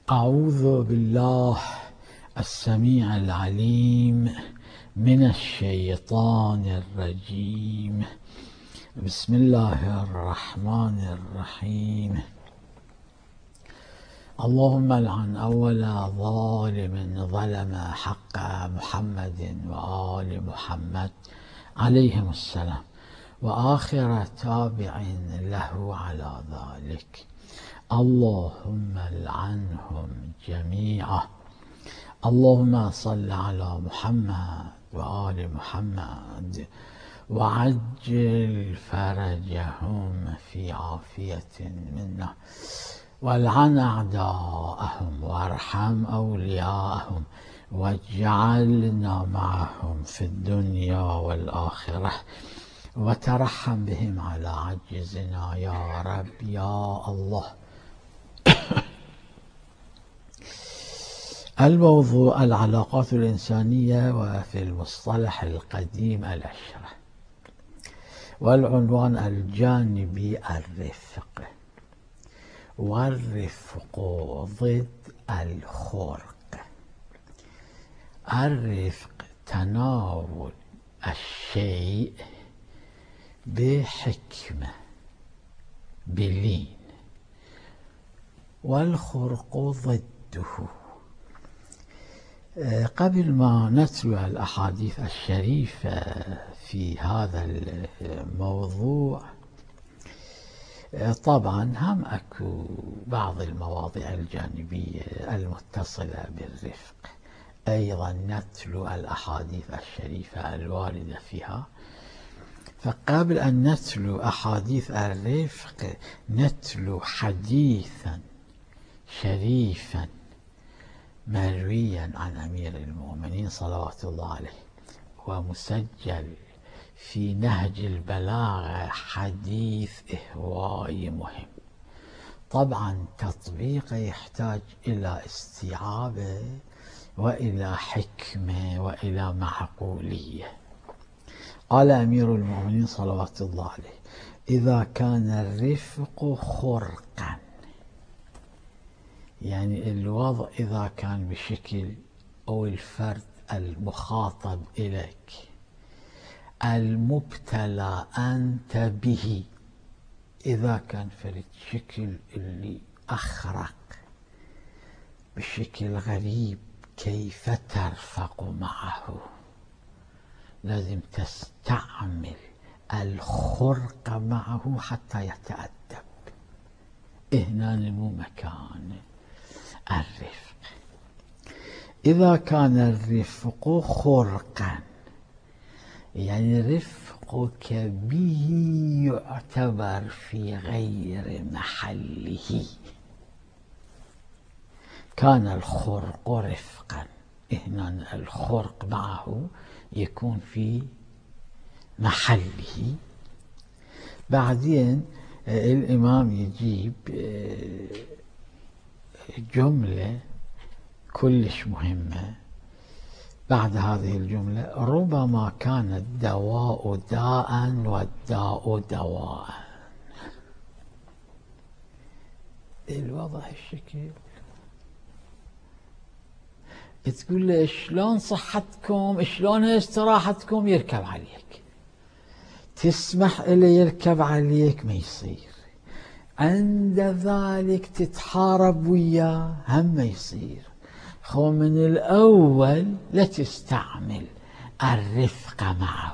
أعوذ بالله السميع العليم من الشيطان الرجيم. بسم الله الرحمن الرحيم. اللهم لعن أول ظالم ظلم حق محمد وآل محمد عليهم السلام، وآخر تابع له على ذلك. اللهم لعنهم جميعا. اللهم صل على محمد وآل محمد وعجل فرجهم في عافية منا، والعن أعداءهم وارحم أولياءهم، واجعلنا معهم في الدنيا والآخرة، وترحم بهم على عجزنا يا رب يا الله. الموضوع العلاقات الإنسانية وفي المصطلح القديم العشرة، والعنوان الجانبي الرفق. والرفق ضد الخرق. الرفق تناول الشيء بحكمة بلين، والخرق ضده. قبل ما نتلو الأحاديث الشريفة في هذا الموضوع، طبعا هم أكو بعض المواضيع الجانبية المتصلة بالرفق، أيضا نتلو الأحاديث الشريفة الواردة فيها. فقبل أن نتلو أحاديث الرفق نتلو حديثا شريفا مرويا عن أمير المؤمنين صلوات الله عليه، ومسجل في نهج البلاغة، حديث إهوائي مهم. طبعا تطبيقه يحتاج إلى استيعاب وإلى حكمة وإلى معقولية. قال أمير المؤمنين صلوات الله عليه: إذا كان الرفق خرقا، يعني الوضع إذا كان بشكل، أو الفرد المخاطب إليك المبتلى أنت به، إذا كان فرد شكل اللي أخرق بشكل غريب، كيف ترفق معه؟ لازم تستعمل الخرق معه حتى يتأدب. هنا مو مكان الرفق. إذا كان الرفق خرقا، يعني رفقك به يعتبر في غير محله، كان الخرق رفقا. هنا الخرق معه يكون في محله. بعدين الإمام يجيب جملة كلش مهمة بعد هذه الجملة: ربما كان الدواء داء والداء دواء. الوضع الشكل تقول له شلون صحتكم، شلون استراحتكم، يركب عليك. تسمح إليه يركب عليك، ما يصير. عند ذلك تتحارب وياه، هم ما يصير. خو من الأول لا تستعمل الرفق معه.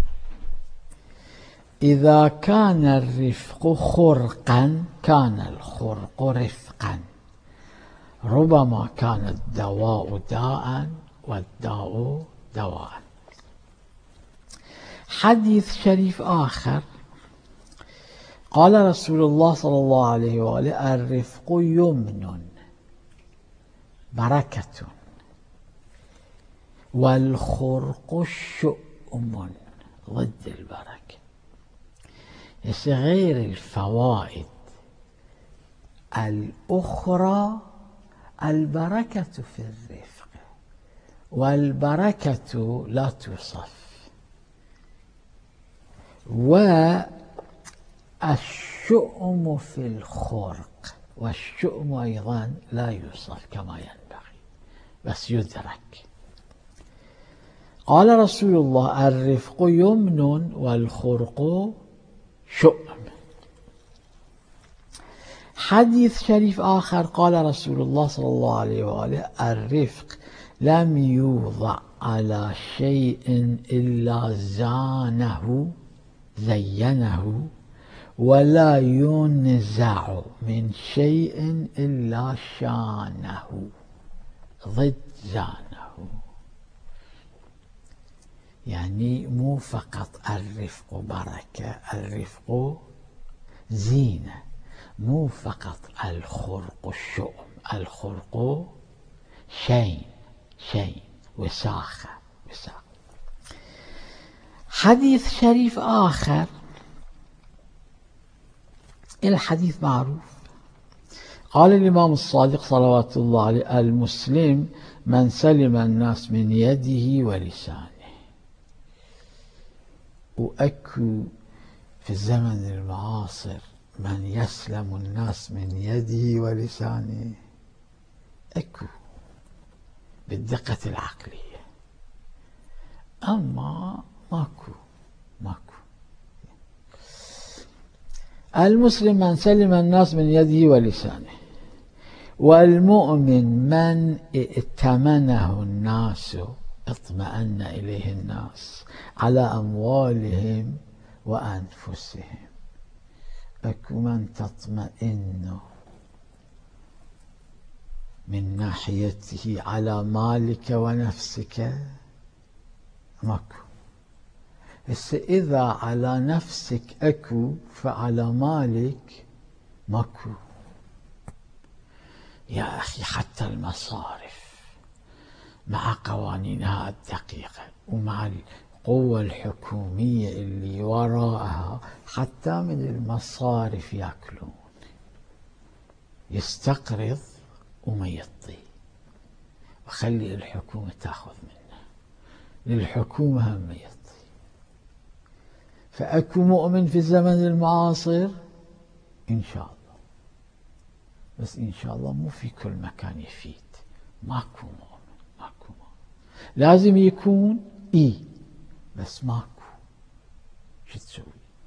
إذا كان الرفق خرقا كان الخرق رفقا. ربما كان الدواء داء والداء دواء. حديث شريف آخر، قال رسول الله صلى الله عليه وآله: الرفق يمن بركة، والخرق شؤم ضد البركة. غير الفوائد الأخرى، البركة في الرفق، والبركة لا توصف. والشؤم في الخرق، والشؤم أيضا لا يوصف كما ينبغي بس يدرك. قال رسول الله: الرفق يمن والخرق شؤم. حديث شريف آخر قال رسول الله صلى الله عليه وآله: الرفق لم يوضع على شيء إلا زينه ولا ينزع من شيء إلا شانه، ضد زانه. يعني مو فقط الرفق بركة، الرفق زينة، مو فقط الخرق الشؤم، الخرق شين وساخة. حديث شريف آخر، الحديث معروف. قال الإمام الصادق صلوات الله عليه: المسلم من سلم الناس من يده ولسانه. وأكو في الزمن المعاصر من يسلم الناس من يده ولسانه، أكو بالدقة العقلية، أما ماكو. المسلم من سلم الناس من يده ولسانه، والمؤمن من ائتمنه الناس، اطمأن إليه الناس على أموالهم وأنفسهم. أكو من تطمئن من ناحيته على مالك ونفسك، ماكو. إذا على نفسك أكو فعلى مالك ماكو. يا أخي حتى المصارف مع قوانينها الدقيقة ومع القوة الحكومية اللي وراءها، حتى من المصارف يأكلون، يستقرض وما يعطي وخلي الحكومة تأخذ منه، للحكومة هم يعطي. فأكو مؤمن في الزمن المعاصر إن شاء الله، بس إن شاء الله مو في كل مكان يفيد. ماكو مؤمن. لازم يكون بس ماكو. شو تسوي؟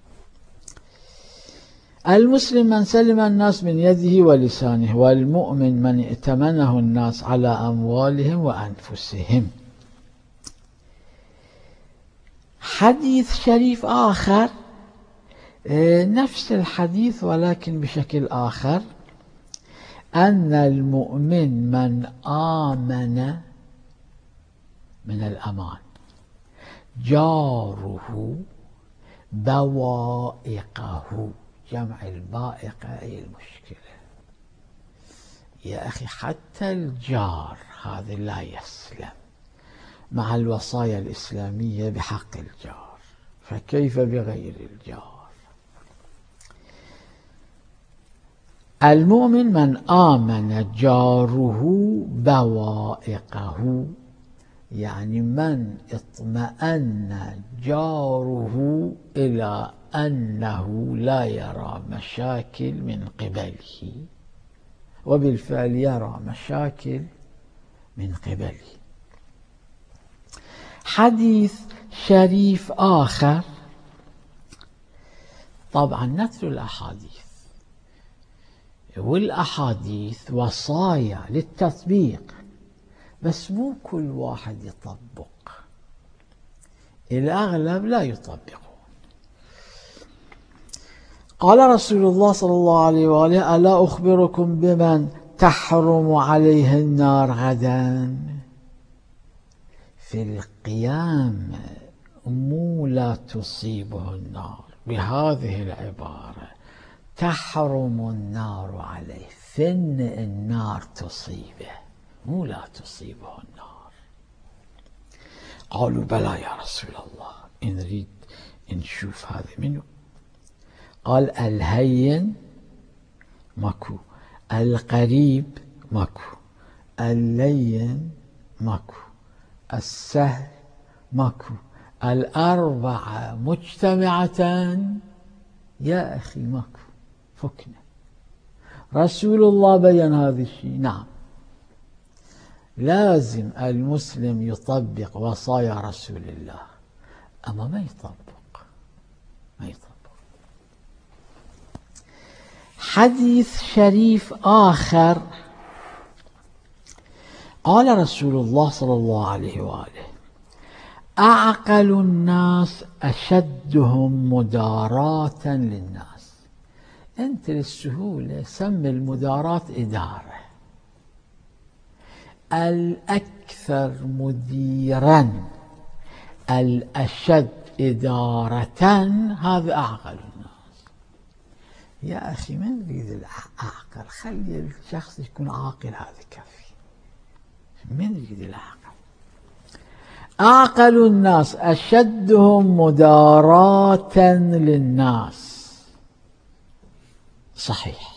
المسلم من سلم الناس من يده ولسانه، والمؤمن من ائتمنه الناس على أموالهم وأنفسهم. حديث شريف آخر، نفس الحديث ولكن بشكل آخر: أن المؤمن من آمن، من الأمان، جاره بوائقه. جمع البائقة أي المشكلة. يا أخي حتى الجار هذا لا يسلم مع الوصايا الإسلامية بحق الجار، فكيف بغير الجار؟ المؤمن من آمن جاره بوائقه، يعني من اطمأن جاره إلى أنه لا يرى مشاكل من قبله، وبالفعل يرى مشاكل من قبله. حديث شريف آخر، طبعا نتلو الأحاديث، والأحاديث وصايا للتطبيق، بس مو كل واحد يطبق، الأغلب لا يطبقون. قال رسول الله صلى الله عليه وآله: ألا أخبركم بمن تحرم عليه النار غدا؟ في القيامة مو لا تصيبه النار، بهذه العبارة: تحرم النار عليه، فن النار تصيبه، مو لا تصيبه النار. قالوا: بلى يا رسول الله، نريد نشوف هذا منه. قال: الهين ماكو، القريب ماكو، اللين ماكو، السهل ماكو، الأربعة مجتمعة يا أخي ماكو. فكنا رسول الله بين هذا الشيء. نعم، لازم المسلم يطبق وصايا رسول الله، أما ما يطبق. حديث شريف آخر، قال رسول الله صلى الله عليه وآله: أعقل الناس أشدهم مداراة للناس. أنت للسهولة سمي المداراة إدارة. الأكثر مديرا الأشد إدارة، هذا أعقل الناس. يا أخي من يريد العقل؟ خلي الشخص يكون عاقل، هذا كافي. من يريد العقل؟ أعقل الناس أشدهم مداراة للناس، صحيح.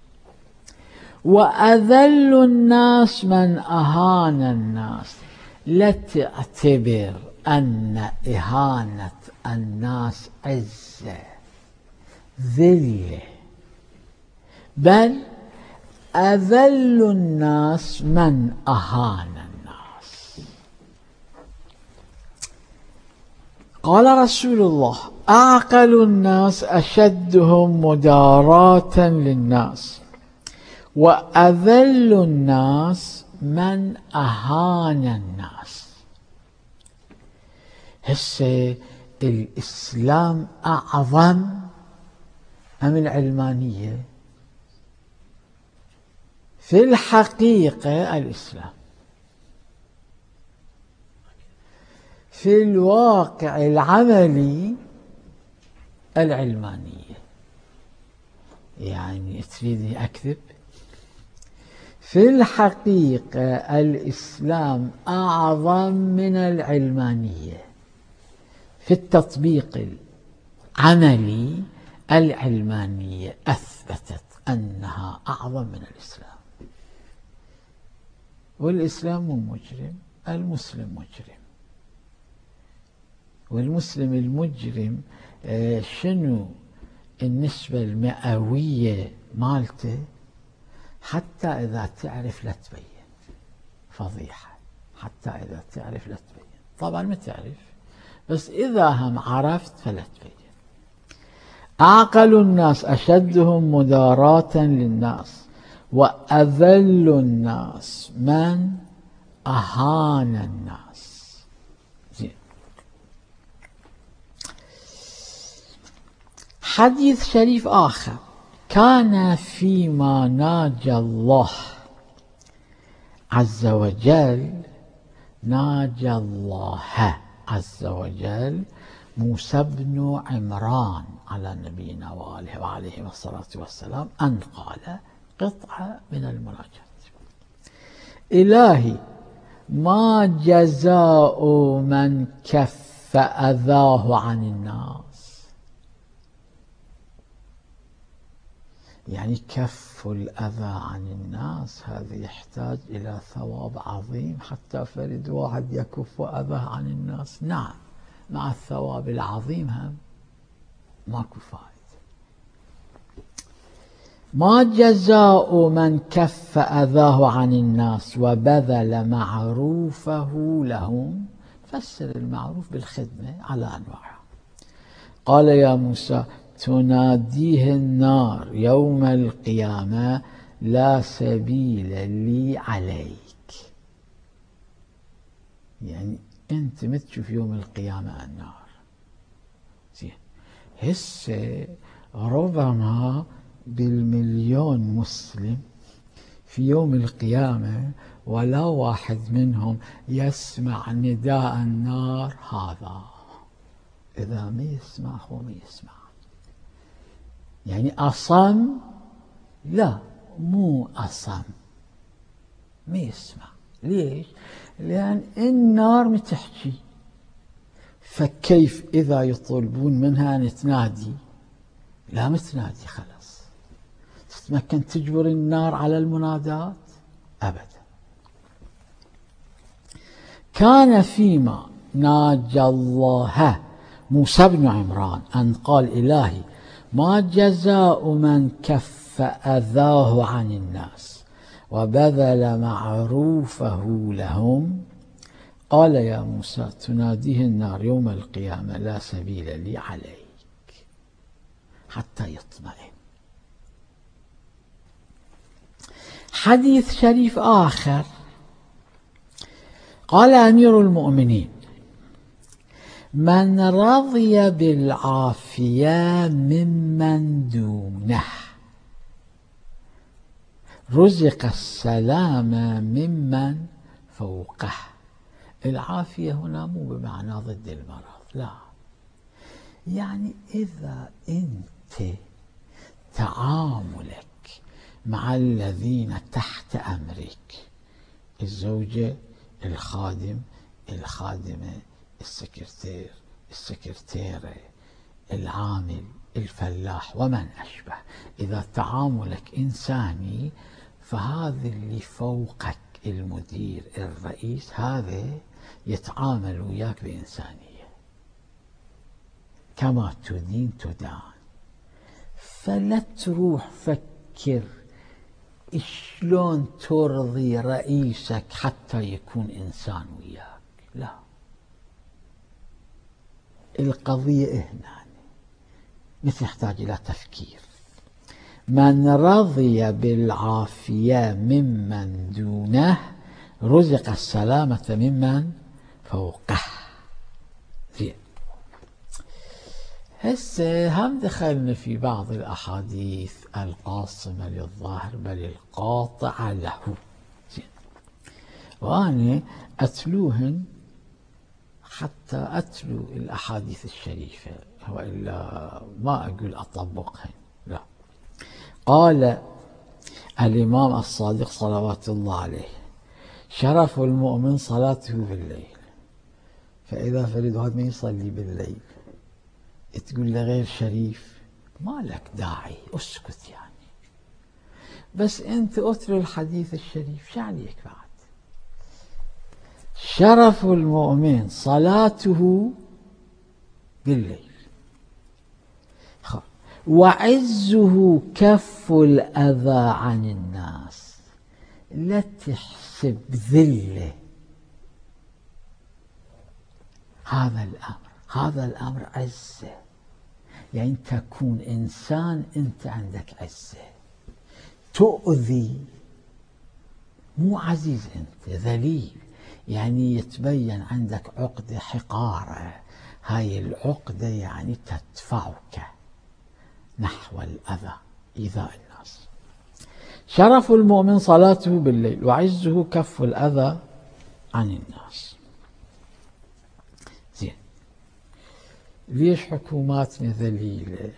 وأذل الناس من أهان الناس. لا تعتبر أن إهانة الناس عزة ذلة، بل أذل الناس من أهان الناس. قال رسول الله: أعقل الناس أشدهم مداراة للناس، وأذل الناس من أهان الناس. هسه الإسلام أعظم أم العلمانية؟ في الحقيقة الإسلام، في الواقع العملي العلمانية. يعني تريدني أكذب؟ في الحقيقة الإسلام أعظم من العلمانية. في التطبيق العملي العلمانية أثبتت أنها أعظم من الإسلام. والإسلام مو مجرم، المسلم مجرم. والمسلم المجرم شنو النسبة المئوية مالته؟ حتى إذا تعرف لا تبين، فضيحة. حتى إذا تعرف لا تبين. طبعا ما تعرف، بس إذا هم عرفت فلا تبين. أعقل الناس أشدهم مداراة للناس، وأذل الناس من أهان الناس. زين. حديث شريف آخر: كان فيما ناجى الله عز وجل، ناجى الله عز وجل موسى بن عمران على نبينا وآله وعليه الصلاة والسلام أن قال قطعة من المناجاة: إلهي ما جزاء من كف أذاه عن الناس. يعني كف الأذى عن الناس هذا يحتاج إلى ثواب عظيم، حتى فرد واحد يكف أذاه عن الناس. نعم، مع الثواب العظيم هم ماكو فائدة. ما جزاء من كف أذاه عن الناس وبذل معروفه لهم. فسر المعروف بالخدمة على أنواعها. قال يا موسى: تناديه النار يوم القيامة: لا سبيل لي عليك. يعني أنت ما تشوف يوم القيامة النار. زين. هسه ربما بالمليون مسلم في يوم القيامة ولا واحد منهم يسمع نداء النار هذا. إذا ما يسمع هو ما يسمع. يعني أصم؟ لا، مو أصم، ما يسمع. ليش؟ لأن النار متحكي. فكيف إذا يطلبون منها أن تنادي؟ لا، متنادي خلاص. تتمكن تجبر النار على المنادات؟ أبدا. كان فيما ناجى الله موسى بن عمران أن قال: إلهي ما جزاء من كف فأذاه عن الناس وبذل معروفه لهم، قال يا موسى تناديه النار يوم القيامة لا سبيل لي عليك، حتى يطمئن. حديث شريف آخر قال أمير المؤمنين: من رضي بالعافية ممن دونه رزق السلامة ممن فوقه. العافية هنا مو بمعنى ضد المرض، لا، يعني إذا أنت تعاملك مع الذين تحت أمرك، الزوجة، الخادم، الخادمة، السكرتير، السكرتيرة، العامل، الفلاح ومن أشبه، إذا تعاملك إنساني، فهذا اللي فوقك المدير الرئيس هذا يتعامل وياك بإنسانية، كما تدين تدان. فلا تروح فكر شلون ترضي رئيسك حتى يكون إنسان وياك، لا، القضية هنا مثل يحتاج إلى تفكير. من رضي بالعافية ممن دونه رزق السلامة ممن فوقه. زين، هسه هم دخلنا في بعض الأحاديث القاصمة للظاهر بل القاطعة له. زين، وأنا أتلوهن حتى أتلو الأحاديث الشريفة، وإلا ما أقول أطبقهن، لا. قال الإمام الصادق صلوات الله عليه: شرف المؤمن صلاته بالليل. فإذا فرد هذا ما يصلي بالليل تقول له غير شريف، ما لك داعي، اسكت يعني. بس أنت أتلو الحديث الشريف، شو عليك بعد؟ شرف المؤمن صلاته بالليل، وعزه كف الأذى عن الناس. لا تحسب ذله هذا الأمر عزة، يعني تكون إنسان أنت عندك عزة، تؤذي، مو عزيز، أنت ذليل، يعني يتبين عندك عقدة حقارة، هاي العقدة يعني تدفعك نحو الأذى، إيذاء الناس. شرف المؤمن صلاته بالليل وعزه كف الأذى عن الناس. زين، ليش حكوماتنا ذليلة؟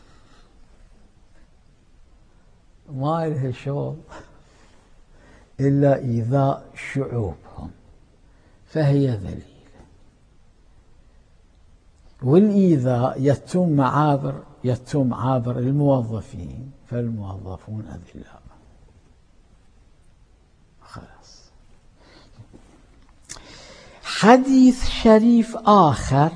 ما لها شغل إلا إيذاء شعوبهم، فهي ذليلة. والإيذاء يتم عابر الموظفين، فالموظفون أذلاء. خلاص. حديث شريف آخر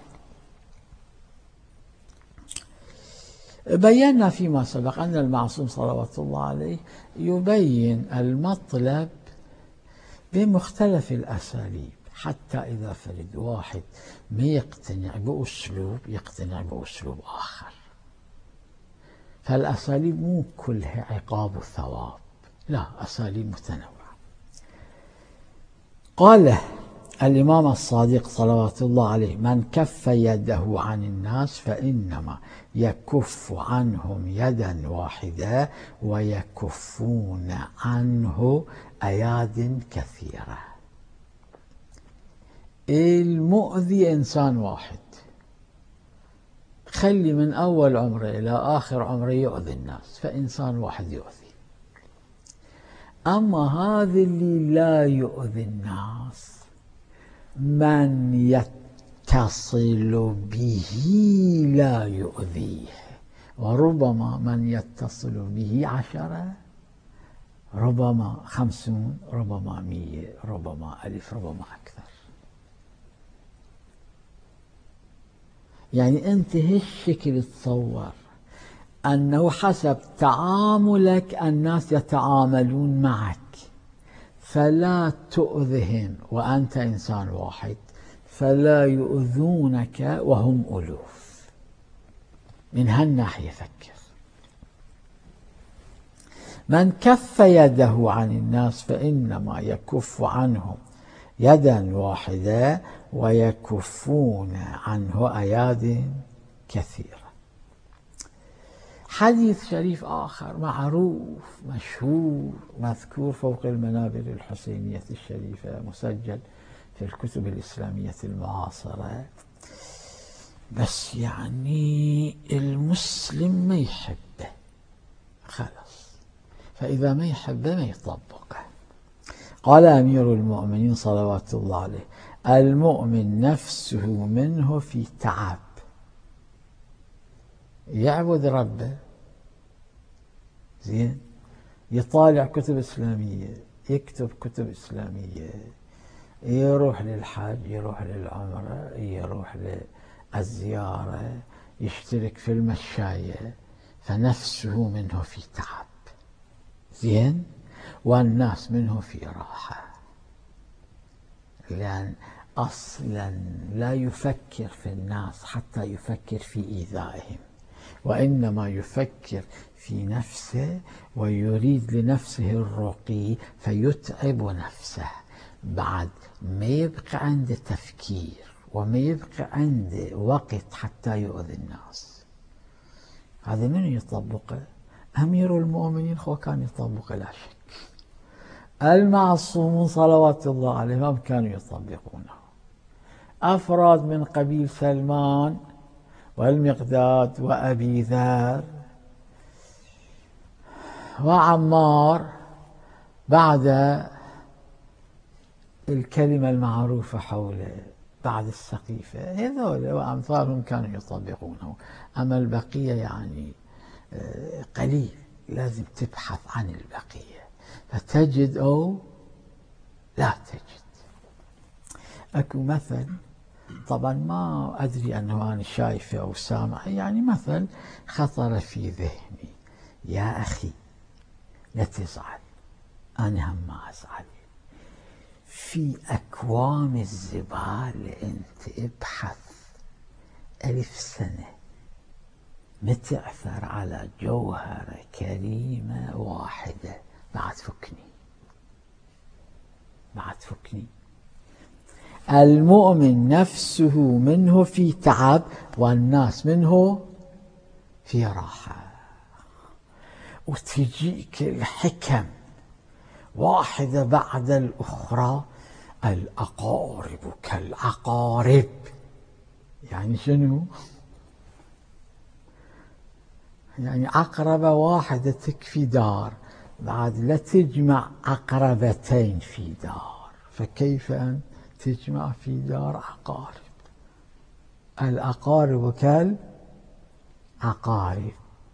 بينا فيما سبق أن المعصوم صلوات الله عليه يبين المطلب بمختلف الأساليب، حتى إذا فرد واحد ما يقتنع بأسلوب يقتنع بأسلوب آخر. فالأساليب مو كلها عقاب وثواب، لا، أساليب متنوعة. قال الإمام الصادق صلوات الله عليه: من كف يده عن الناس فإنما يكف عنهم يدا واحدة ويكفون عنه أياد كثيرة. المؤذي إنسان واحد، خلي من أول عمره إلى آخر عمره يؤذي الناس، فإنسان واحد يؤذي. أما هذا اللي لا يؤذي الناس، من يتصل به لا يؤذيه، وربما من يتصل به 10، ربما 50، ربما 100، ربما 1000، ربما أكثر. يعني أنت هالشكل تصور أنه حسب تعاملك الناس يتعاملون معك، فلا تؤذهم وأنت إنسان واحد، فلا يؤذونك وهم ألوف. من هالناحية فكر. من كف يده عن الناس فإنما يكف عنهم يدا واحدة ويكفون عنه أياد كثيرة. حديث شريف آخر معروف مشهور مذكور فوق المنابر الحسينية الشريفة، مسجل في الكتب الإسلامية المعاصرة، بس يعني المسلم ما يحبه خلاص، فإذا ما يحبه ما يطبقه. قال أمير المؤمنين صلوات الله عليه: المؤمن نفسه منه في تعب، يعبد ربه زين، يطالع كتب إسلامية، يكتب كتب إسلامية، يروح للحج، يروح للعمرة، يروح للزيارة، يشترك في المشاية، فنفسه منه في تعب زين، والناس منه في راحة، لأن أصلا لا يفكر في الناس حتى يفكر في إيذائهم، وإنما يفكر في نفسه ويريد لنفسه الرقي فيتعب نفسه، بعد ما يبقى عنده تفكير وما يبقى عنده وقت حتى يؤذي الناس. هذا من يطبقه؟ أمير المؤمنين هو كان يطبقه لا شك. المعصومون صلوات الله عليهم كانوا يطبقونه. أفراد من قبيل سلمان والمقداد وأبي ذر وعمار بعد الكلمة المعروفة حوله بعد السقيفة، هذول وأمثالهم كانوا يطبقونه. أما البقية يعني قليل، لازم تبحث عن البقية فتجد أو لا تجد. أكو مثل، طبعا ما أدري أنه أنا شايفه أو سامع، يعني مثل خطر في ذهني: يا أخي لا تزعل، أنا هم ما أزعل، في أكوام الزبالة أنت ابحث 1000 سنة ما تعثر على جوهرة كريمة واحدة، بعد فكني. المؤمن نفسه منه في تعب والناس منه في راحة. وتجيك الحكم واحدة بعد الأخرى: الأقارب كالعقارب. يعني شنو؟ يعني عقربة واحدة تكفي دار، بعد لا تجمع عقربتين في دار، فكيف أن تجمع في دار عقارب؟ الأقارب كالعقارب.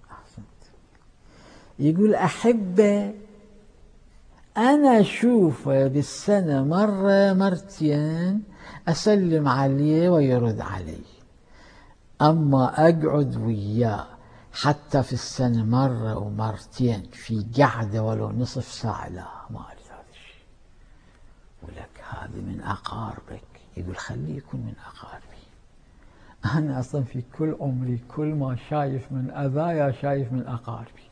يقول أحبه أنا أشوفه بالسنة مرة مرتين، أسلم عليه ويرد علي، أما أقعد وياه حتى في السنة مرة ومرتين في قعدة ولو نصف ساعة، لا، ما أريد هذا الشيء. ولك هذا من أقاربك. يقول خليه يكون من أقاربي. أنا أصلا في كل عمري كل ما شايف من أذايا شايف من أقاربي.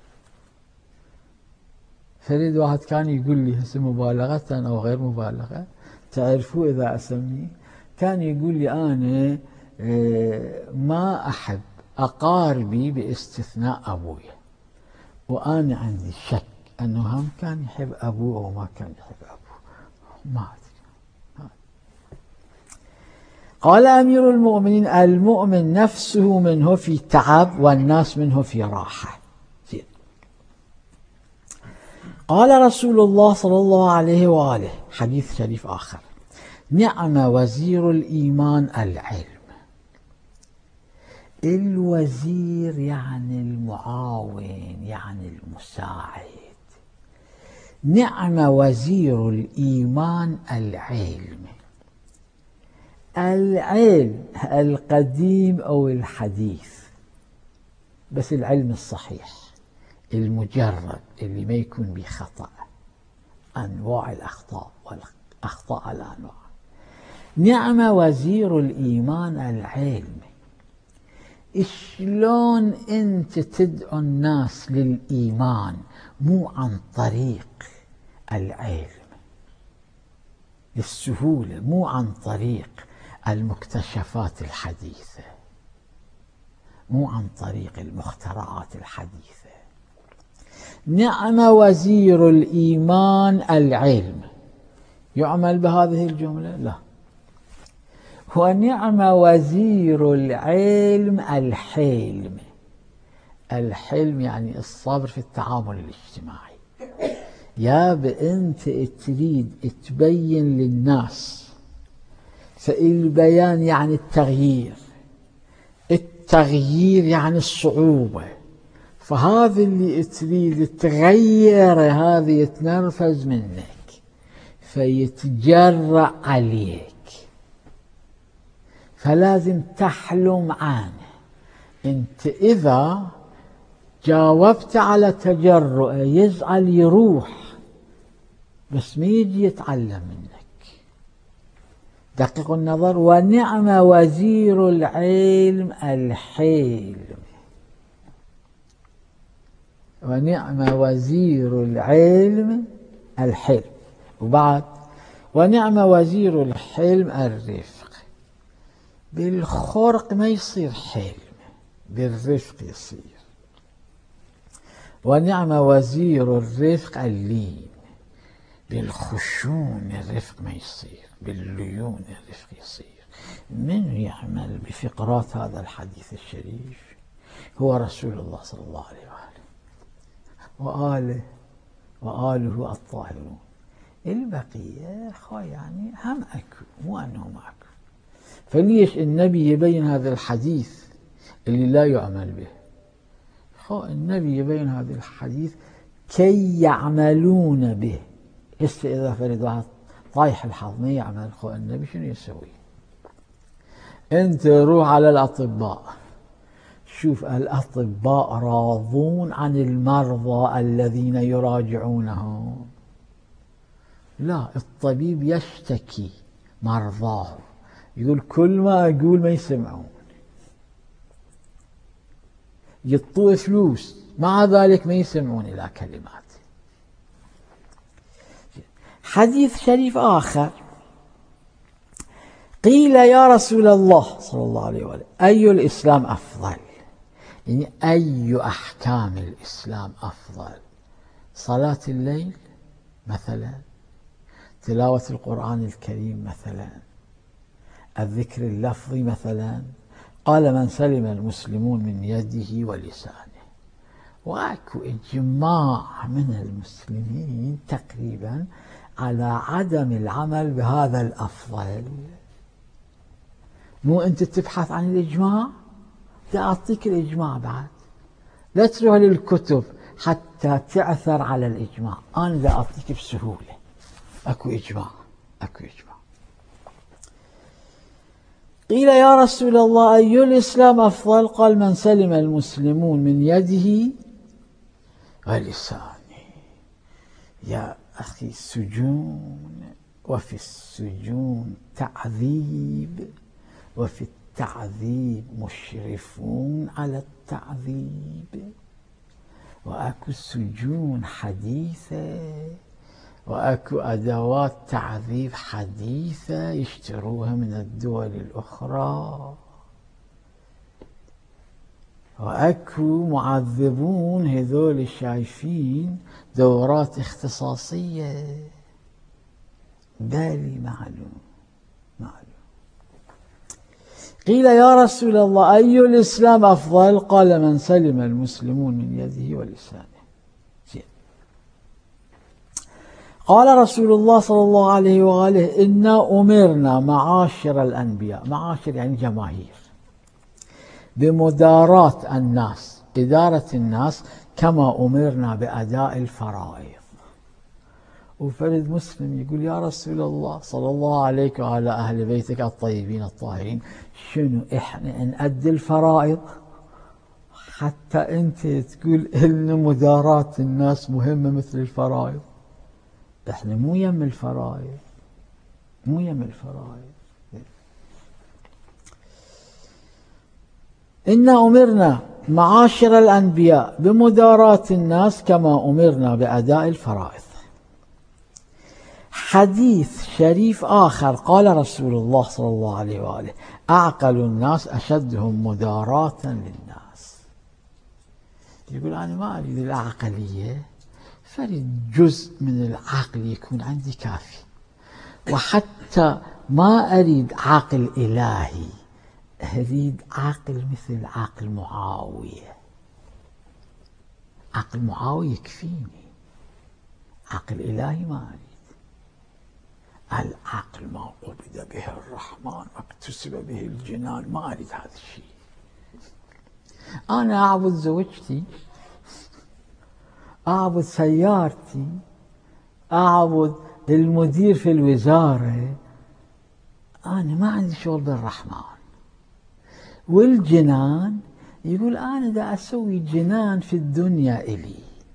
فريد واحد كان يقول لي هسه مبالغة أو غير مبالغة، تعرفوا إذا أسميه، كان يقول لي أنا ما أحب أقاربي باستثناء أبويا، وأنا عندي شك أنه هم كان يحب أبوه أو ما كان يحب أبوه، ما أدري. قال أمير المؤمنين: المؤمن نفسه منه في تعب والناس منه في راحة. قال رسول الله صلى الله عليه وآله، حديث شريف آخر: نعم وزير الإيمان العلم. الوزير يعني المعاون، يعني المساعد. نعم وزير الإيمان العلم. العلم القديم أو الحديث، بس العلم الصحيح المجرد اللي ما يكون به خطأ، أنواع الأخطاء والأخطاء على أنواع. نعم وزير الإيمان العلم. شلون أنت تدعو الناس للإيمان مو عن طريق العلم للسهولة، مو عن طريق المكتشفات الحديثة، مو عن طريق المخترعات الحديثة. نعم وزير الإيمان العلم، يعمل بهذه الجملة؟ لا. ونعم وزير العلم الحلم. الحلم يعني الصبر في التعامل الاجتماعي. يا أنت تريد تبين للناس، فالبيان يعني التغيير، التغيير يعني الصعوبة، فهذا اللي تريد تغير هذا يتنرفز منك فيتجرأ عليك، فلازم تحلم عنه. انت اذا جاوبت على تجرؤه يزعل يروح، بس ما يجي يتعلم منك. دققوا النظر. ونعم وزير العلم الحلم. ونعم وزير العلم الحلم. وبعد ونعم وزير الحلم الرفق. بالخرق ما يصير حلم، بالرفق يصير. ونعم وزير الرفق اللين. بالخشون الرفق ما يصير، بالليون الرفق يصير. من يعمل بفقرات هذا الحديث الشريف هو رسول الله صلى الله عليه وآله وآله الطاهرون. البقية يعني هم أكو، مو أنهم أكو. فليش النبي يبين هذا الحديث اللي لا يعمل به؟ النبي يبين هذا الحديث كي يعملون به. هسه إذا فرد واحد طايح الحظ ما يعمل، النبي شنو يسوي؟ أنت روح على الأطباء، شوف الأطباء راضون عن المرضى الذين يراجعونهم؟ لا، الطبيب يشتكي مرضاه، يقول كل ما أقول ما يسمعون، يطوي فلوس مع ذلك ما يسمعون إلى كلمات. حديث شريف آخر قيل يا رسول الله صلى الله عليه وسلم أي الإسلام أفضل؟ يعني أي أحكام الإسلام أفضل؟ صلاة الليل مثلا، تلاوة القرآن الكريم مثلا، الذكر اللفظي مثلا. قال من سلم المسلمون من يده ولسانه. واكو إجماع من المسلمين تقريبا على عدم العمل بهذا الأفضل. مو أنت تبحث عن الإجماع؟ لا أعطيك الإجماع بعد، لا تروح للكتب حتى تعثر على الإجماع. أنا لا أعطيك بسهولة. أكو إجماع، أكو إجماع. قيل يا رسول الله أي الإسلام أفضل؟ قال من سلم المسلمون من يده ولسانه. يا أخي السجون، وفي السجون تعذيب، وفي التعذيب مشرفون على التعذيب، وأكو السجون حديثة، وأكو أدوات تعذيب حديثة يشتروها من الدول الأخرى، وأكو معذبون هذول شايفين دورات اختصاصية. بالي معلوم. قيل يا رسول الله أي الإسلام أفضل؟ قال من سلم المسلمون من يده ولسانه. قال رسول الله صلى الله عليه وآله إنا أمرنا معاشر الأنبياء، معاشر يعني جماهير، بمداراة الناس، إدارة الناس، كما أمرنا بأداء الفرائض. وفرد مسلم يقول يا رسول الله صلى الله عليك وعلى أهل بيتك الطيبين الطاهرين، شنو إحنا نأدي الفرائض؟ حتى أنت تقول إن مداراة الناس مهمة مثل الفرائض. إحنا مو يم الفرائض، مو يم الفرائض. إنا أمرنا معاشر الأنبياء بمداراة الناس كما أمرنا بأداء الفرائض. حديث شريف آخر قال رسول الله صلى الله عليه وآله: أعقل الناس أشدهم مداراة للناس. يقول أنا ما أريد العقلية، فريد جزء من العقل يكون عندي كافي، وحتى ما أريد عقل إلهي، أريد عقل مثل عقل معاوية. عقل معاوية يكفيني، عقل إلهي ما أريد. العقل ما قبض به الرحمن واكتسب به الجنان، ما أريد هذا الشيء. أنا أعبد زوجتي، أعبد سيارتي، أعبد المدير في الوزارة، أنا ما عندي شغل بالرحمن. والجنان يقول أنا دا أسوي جنان في الدنيا إلي،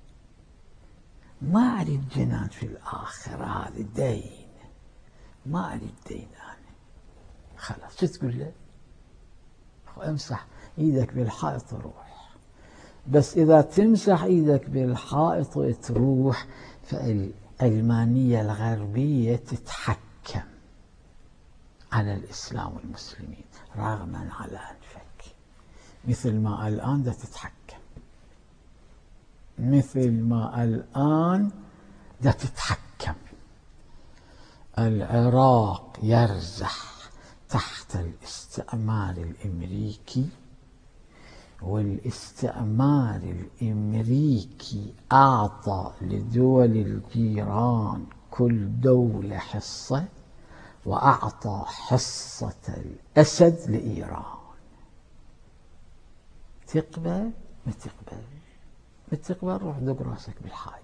ما أريد جنان في الآخرة، هذا دين، ما أريد دين أنا. خلاص شو تقول له؟ امسح إيدك بالحائط وروح. بس إذا تمسح إيدك بالحائط وتروح، فالعلمانية الغربية تتحكم على الإسلام والمسلمين رغما على أنفك، مثل ما الآن دا تتحكم، مثل ما الآن دا تتحكم. العراق يرزح تحت الاستعمار الأمريكي، والاستعمار الأمريكي أعطى لدول الجيران كل دولة حصة، وأعطى حصة الأسد لإيران. تقبل؟ ما تقبل؟ ما تقبل روح دق راسك بالحائط.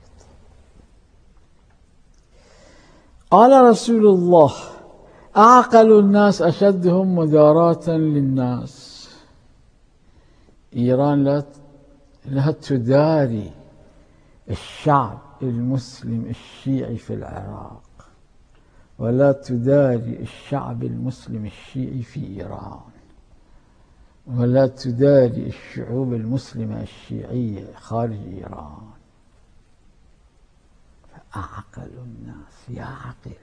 قال رسول الله: أعقل الناس أشدهم مداراة للناس. إيران لا تداري الشعب المسلم الشيعي في العراق، ولا تداري الشعب المسلم الشيعي في إيران، ولا تداري الشعوب المسلمة الشيعية خارج إيران. فأعقل الناس يا عقل،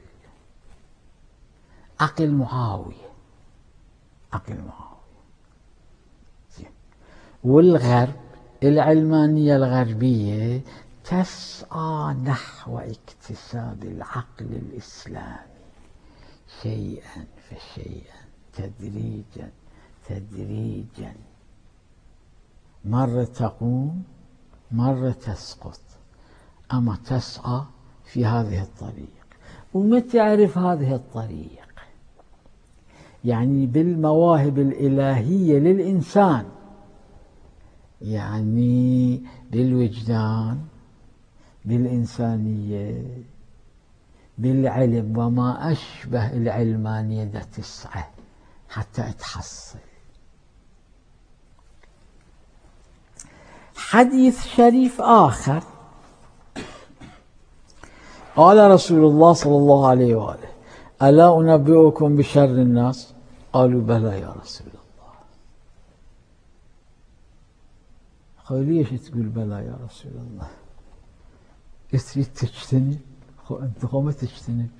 عقل معاوية، عقل معاوية. والغرب العلمانية الغربية تسعى نحو اكتساب العقل الإسلامي شيئا فشيئا، تدريجا تدريجا، مرة تقوم مرة تسقط، أما تسعى في هذه الطريق. وما تعرف هذه الطريق يعني بالمواهب الإلهية للإنسان، يعني بالوجدان، بالإنسانية، بالعلم، وما أشبه العلمانية دا تسعى حتى تحصل. حديث شريف آخر قال رسول الله صلى الله عليه وآله: ألا أنبئكم بشر الناس؟ قالوا: بلى يا رسول الله. قال: ليش تقول بلى يا رسول الله؟ تريد تجتنب؟ أنت ما تجتنب.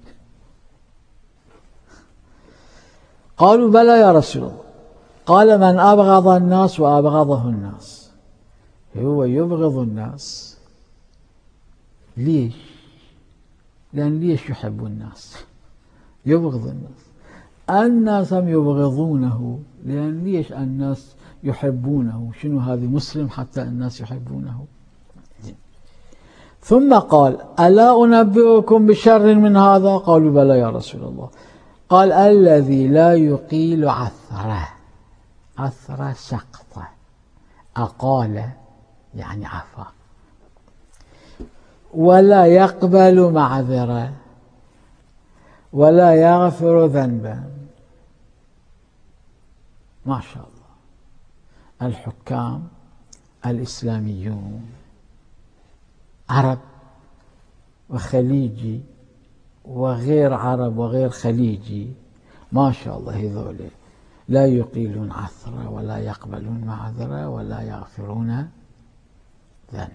قالوا: بلى يا رسول الله. قال: من أبغض الناس وأبغضه الناس. هو يبغض الناس. ليش؟ لأن ليش يحب الناس؟ يبغض الناس. الناس هم يبغضونه، لأن ليش الناس يحبونه؟ شنو هذه مسلم حتى الناس يحبونه؟ ثم قال: ألا أنبئكم بشر من هذا؟ قالوا: بلى يا رسول الله. قال: الذي لا يقيل عثره، عثره سقطه، أقال يعني عفا، ولا يقبل معذرة، ولا يغفر ذنبا. ما شاء الله الحكام الإسلاميون عرب وخليجي وغير عرب وغير خليجي ما شاء الله هذول لا يقيلون عثرة ولا يقبلون معذرة ولا يغفرون ذنبا.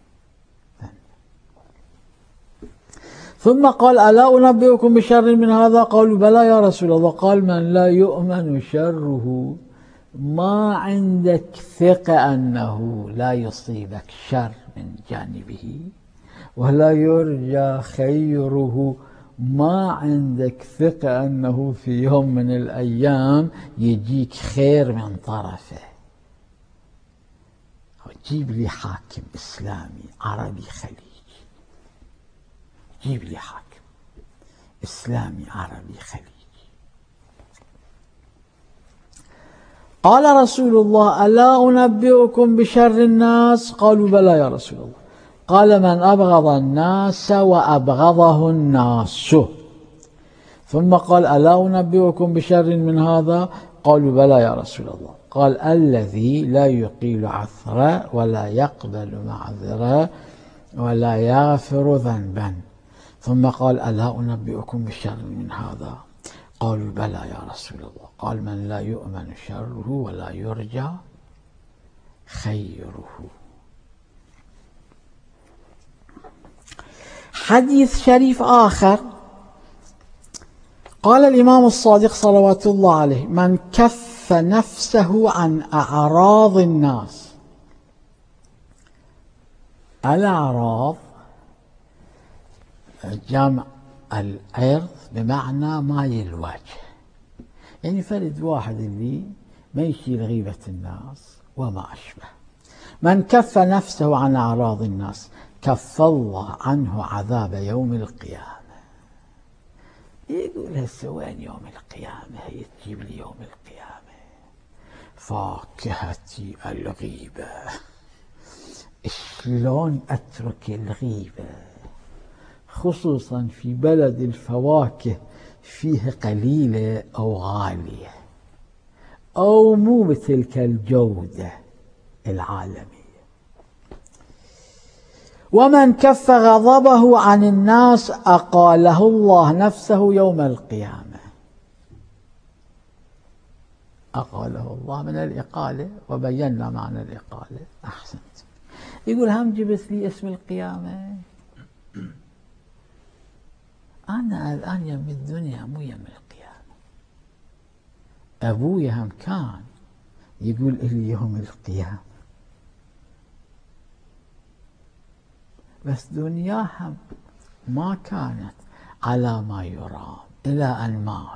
ثم قال ألا أنبئكم بشر من هذا؟ قالوا بلى يا رسول الله. قال من لا يؤمن شره، ما عندك ثقة أنه لا يصيبك شر من جانبه، ولا يرجى خيره، ما عندك ثقة أنه في يوم من الأيام يجيك خير من طرفه. جيب لي حاكم إسلامي عربي خليجي، جيب لي حاكم إسلامي عربي خليجي. قال رسول الله ألا أنبئكم بشر الناس؟ قالوا بلى يا رسول الله. قال من أبغض الناس وأبغضه الناس. ثم قال ألا أنبئكم بشر من هذا؟ قالوا بلى يا رسول الله. قال الذي لا يقيل عثرة ولا يقبل معذرة ولا يغفر ذنبا. ثم قال ألا أنبئكم بشر من هذا؟ قالوا بلى يا رسول الله. قال من لا يؤمن شره ولا يرجى خيره. حديث شريف آخر قال الإمام الصادق صلوات الله عليه من كف نفسه عن أعراض الناس. الأعراض جمع العرض بمعنى ماي الوجه، يعني فرد واحد اللي ما يشيل غيبة الناس وما أشبه. من كف نفسه عن أعراض الناس كف الله عنه عذاب يوم القيامة. يقول هسه وين يوم القيامة؟ هي تجيب لي يوم القيامة فاكهتي الغيبة، شلون أترك الغيبة، خصوصا في بلد الفواكه فيه قليلة أو غالية أو مو بتلك الجودة العالمية. ومن كف غضبه عن الناس أقاله الله نفسه يوم القيامة. أقاله الله من الإقالة، وبينا معنى الإقالة. أحسنت. يقول هم جبت لي اسم القيامة. أنا الآن يم الدنيا مو يم القيامة. أبوي هم كان يقول إلي يوم القيامة، بس دنياهم ما كانت على ما يرام إلى أن مات.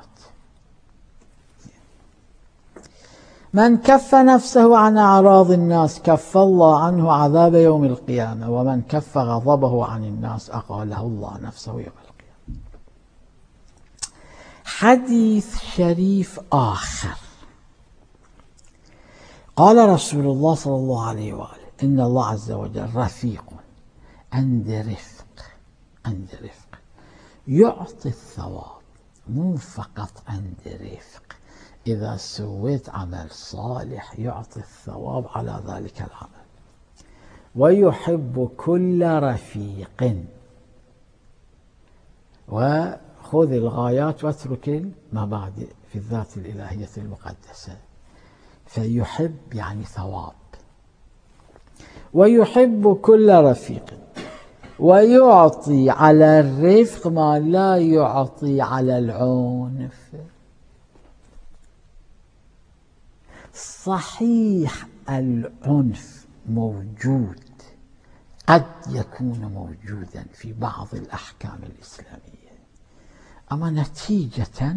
من كف نفسه عن أعراض الناس كف الله عنه عذاب يوم القيامة، ومن كف غضبه عن الناس أقاله الله نفسه يوم القيامة. حديث شريف آخر قال رسول الله صلى الله عليه وآله إن الله عز وجل رفيق عند رفق يعطي الثواب، مو فقط عند رفق. إذا سويت عمل صالح يعطي الثواب على ذلك العمل. ويحب كل رفيق، وخذ الغايات واترك المبادئ في الذات الإلهية المقدسة. فيحب يعني ثواب. ويحب كل رفيق ويعطي على الرفق ما لا يعطي على العنف. صحيح العنف موجود، قد يكون موجودا في بعض الأحكام الإسلامية، أما نتيجة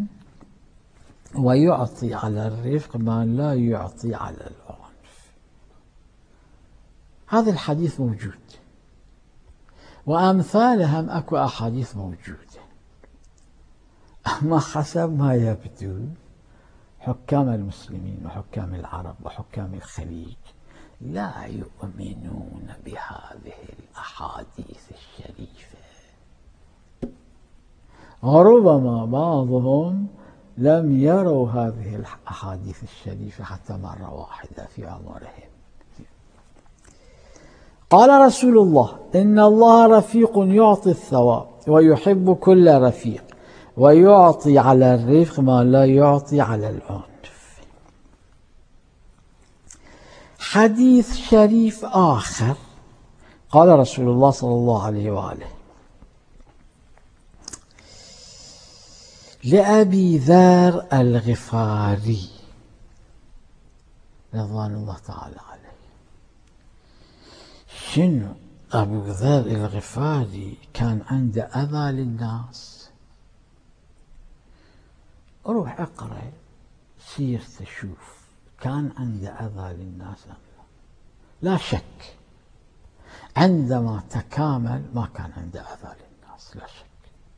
ويعطي على الرفق ما لا يعطي على العنف. هذا الحديث موجود، وأمثالهم أكو أحاديث موجودة. أما حسب ما يبدو حكام المسلمين وحكام العرب وحكام الخليج لا يؤمنون بهذه الأحاديث الشريفة، وربما بعضهم لم يروا هذه الأحاديث الشريفة حتى مرة واحدة في عمرهم. قال رسول الله: إن الله رفيق يعطي الثواب ويحب كل رفيق، ويعطي على الرفق ما لا يعطي على العنف. حديث شريف آخر قال رسول الله صلى الله عليه وآله لأبي ذر الغفاري رضوان الله تعالى عليه. شنو أبو ذر الغفاري كان عنده أذى للناس؟ روح اقرأ سيرته شوف كان عنده أذى للناس أم لا. لا شك عندما تكامل ما كان عنده أذى للناس، لا شك.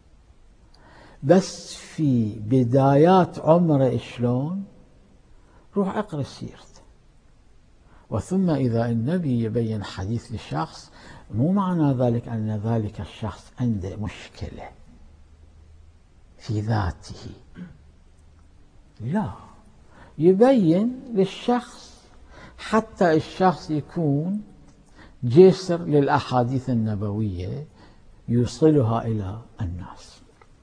بس في بدايات عمره شلون؟ روح اقرأ سيرته. وثم إذا النبي يبين حديث لشخص مو معنى ذلك أن ذلك الشخص عنده مشكلة في ذاته، لا، يبين للشخص حتى الشخص يكون جسر للأحاديث النبوية يوصلها إلى الناس.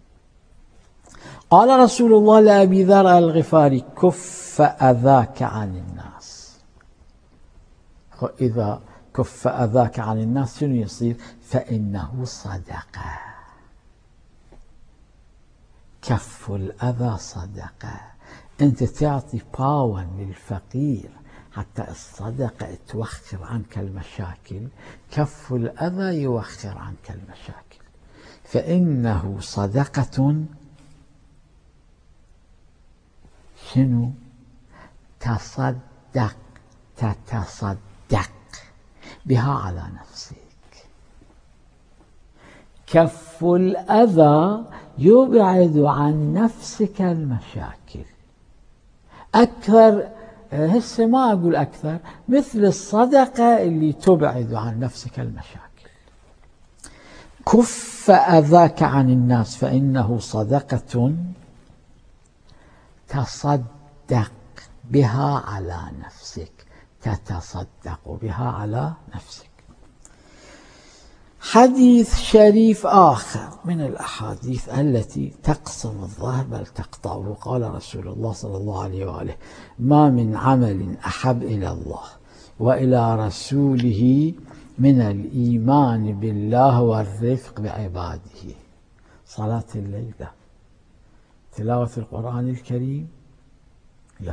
قال رسول الله لأبي ذر الغفاري: كف أذاك عن الناس. إذا كف أذاك عن الناس شنو يصير؟ فإنه صدقة. كف الأذى صدقة. أنت تعطي باور للفقير حتى الصدقة توخر عنك المشاكل، كف الأذى يوخر عنك المشاكل. فإنه صدقة شنو؟ تصدق، تتصدق بها على نفسك. كف الأذى يبعد عن نفسك المشاكل. أكثر، هسه ما أقول أكثر، مثل الصدقة اللي تبعد عن نفسك المشاكل. كف أذاك عن الناس فإنه صدقة تصدق بها على نفسك، تتصدق بها على نفسك. حديث شريف آخر من الأحاديث التي تقسم الظهر بل تقطعه. قال رسول الله صلى الله عليه وآله: ما من عمل أحب إلى الله وإلى رسوله من الإيمان بالله والرفق بعباده. صلاة الليل لا، تلاوة القرآن الكريم لا.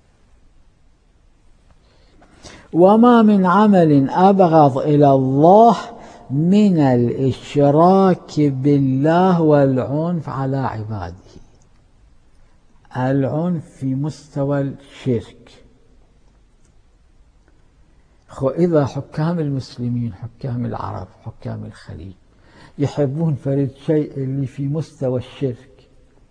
وما من عمل أبغض إلى الله من الإشراك بالله والعنف على عباده. العنف في مستوى الشرك. إذا حكام المسلمين، حكام العرب، حكام الخليج يحبون فرد شيء اللي في مستوى الشرك،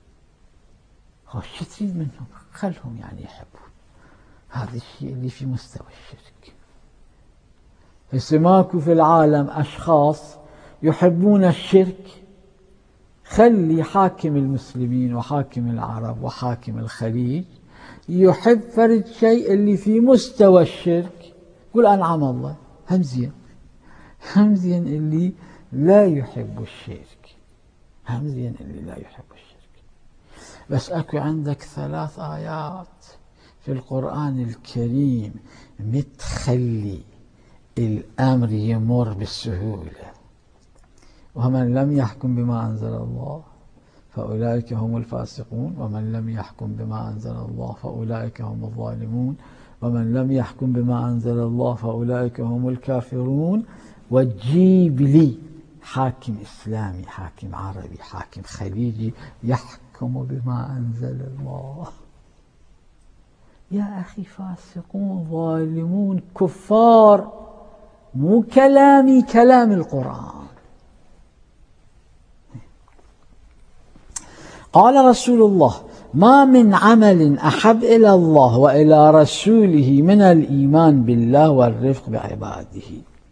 شو تريد منهم؟ خلهم يعني يحبون هذا الشيء اللي في مستوى الشرك. هسه ماكو في العالم أشخاص يحبون الشرك، خلي حاكم المسلمين وحاكم العرب وحاكم الخليج يحب فرد شيء اللي في مستوى الشرك، قل أنعم الله، همزين همزين اللي لا يحب الشرك، همزين اللي لا يحب الشرك. بس أكو عندك 3 آيات في القرآن الكريم متخلي الأمر يمر بالسهولة. ومن لم يحكم بما أنزل الله فأولئك هم الفاسقون، ومن لم يحكم بما أنزل الله فأولئك هم الظالمون، ومن لم يحكم بما أنزل الله فأولئك هم الكافرون. وتجيب لي حاكم إسلامي، حاكم عربي، حاكم خليجي يحكم بما أنزل الله. يا أخي فاسقون ظالمون كفار، مو كلامي، كلام القرآن. قال رسول الله: ما من عمل أحب إلى الله وإلى رسوله من الإيمان بالله والرفق بعباده.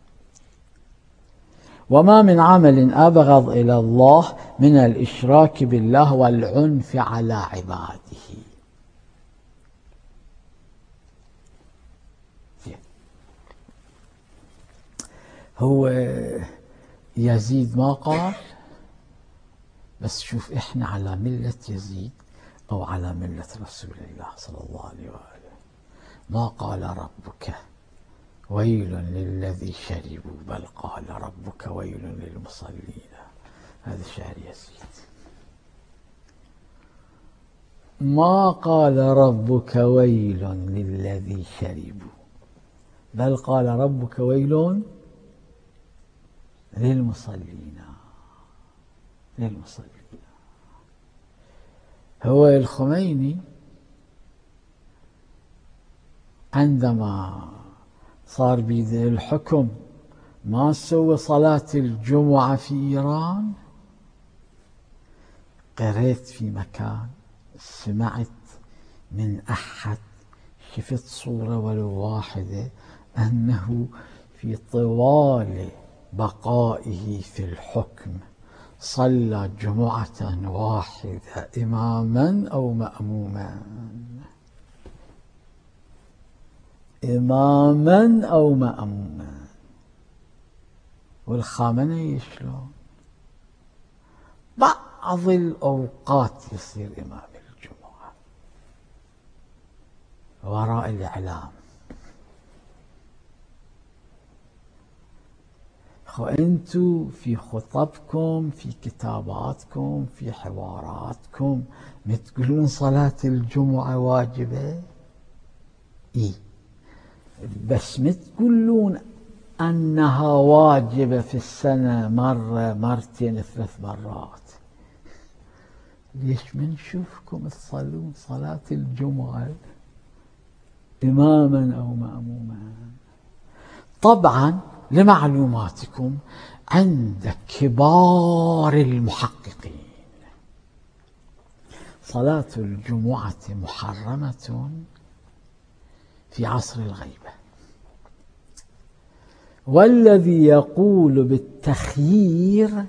وما من عمل أبغض إلى الله من الإشراك بالله والعنف على عباده. هو يزيد ما قال، بس شوف إحنا على ملة يزيد أو على ملة رسول الله صلى الله عليه وآله. ما قال ربك ويل للذي شربوا، بل قال ربك ويل للمصلين. هذا شعر يزيد. ما قال ربك ويل للذي شربوا، بل قال ربك ويل للمصلين. للمصلين. هو الخميني عندما صار بيده الحكم ما سوى صلاة الجمعة في إيران. قريت في مكان، سمعت من أحد، شفت صورة ولو واحدة أنه في طوال بقائه في الحكم صلى جمعة واحدة إماما أو مأموما. إماما أو مأموما. والخامنئي شلون؟ بعض الأوقات يصير إمام الجمعة وراء الإعلام. أنتم في خطبكم، في كتاباتكم، في حواراتكم تقولون صلاة الجمعة واجبة، بس تقولون أنها واجبة في السنة مرة مرتين 3 مرات. ليش منشوفكم تصلون صلاة الجمعة إماما أو مأموما؟ طبعا لمعلوماتكم عند كبار المحققين صلاة الجمعة محرمة في عصر الغيبة، والذي يقول بالتخيير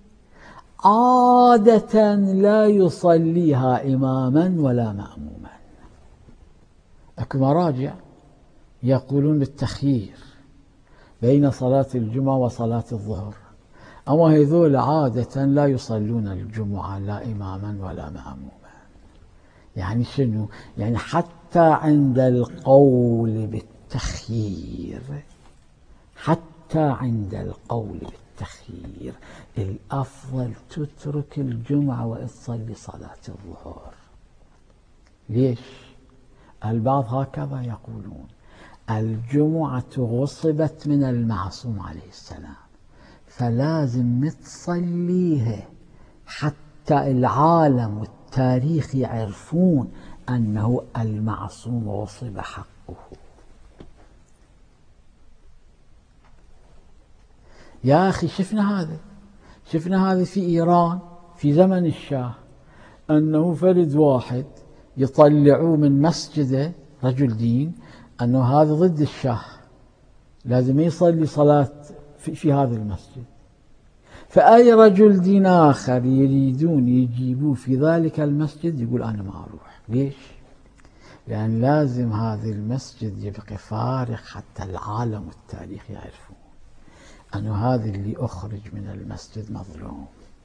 عادة لا يصليها إماما ولا مأموما. أكو مراجع يقولون بالتخيير بين صلاة الجمعة وصلاة الظهر، أما هذول عادة لا يصلون الجمعة لا إماما ولا مأموما. يعني شنو؟ يعني حتى عند القول بالتخيير، حتى عند القول بالتخيير الأفضل تترك الجمعة وتصلي صلاة الظهر. ليش؟ البعض هكذا يقولون: الجمعة غصبت من المعصوم عليه السلام، فلازم تصليها حتى العالم والتاريخ يعرفون أنه المعصوم غصب حقه. يا أخي شفنا هذا في إيران في زمن الشاه، أنه فرد واحد يطلعوه من مسجده، رجل دين، أنه هذا ضد الشاه، لازم يصلي صلاة في هذا المسجد. فأي رجل دين آخر يريدون يجيبوه في ذلك المسجد يقول أنا ما أروح. ليش؟ لأن لازم هذا المسجد يبقى فارغ حتى العالم والتاريخ يعرفون أنه هذا اللي أخرج من المسجد مظلوم.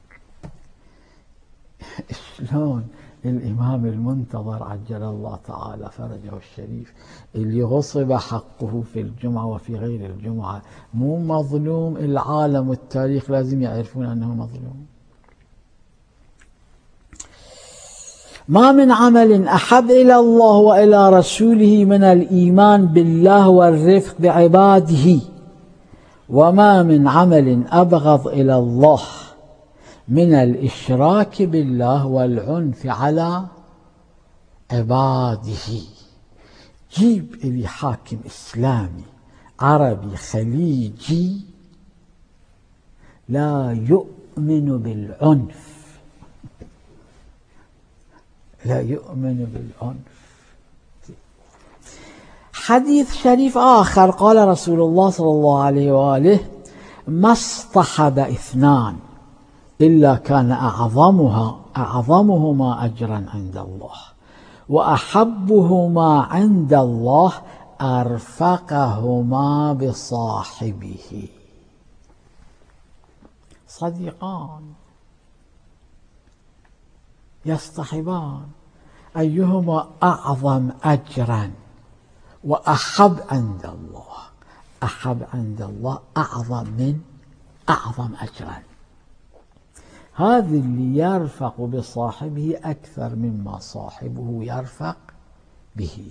شلون الإمام المنتظر عجل الله تعالى فرجه الشريف اللي غصب حقه في الجمعة وفي غير الجمعة مو مظلوم، العالم والتاريخ لازم يعرفون أنه مظلوم. ما من عمل أحب إلى الله وإلى رسوله من الإيمان بالله والرفق بعباده، وما من عمل أبغض إلى الله من الإشراك بالله والعنف على عباده. جيب لي حاكم إسلامي عربي خليجي لا يؤمن بالعنف، لا يؤمن بالعنف. حديث شريف آخر قال رسول الله صلى الله عليه وآله: ما اصطحب 2 إلا كان أعظمهما أجرا عند الله وأحبهما عند الله أرفقهما بصاحبه. صديقان يصطحبان، أيهما أعظم أجرا وأحب عند الله؟ أحب عند الله أعظم من أعظم أجرا. هذا اللي يرفق بصاحبه أكثر مما صاحبه يرفق به.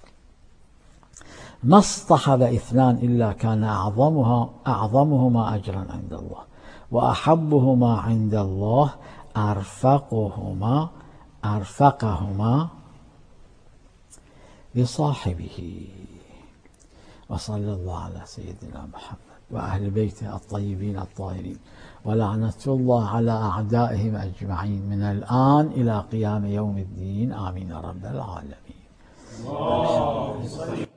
ما اصطحب اثنان إلا كان أعظمهما أجرا عند الله وأحبهما عند الله أرفقهما لصاحبه. وصلى الله على سيدنا محمد وأهل بيته الطيبين الطاهرين، ولعنة الله على أعدائهم أجمعين من الآن إلى قيام يوم الدين، آمين رب العالمين.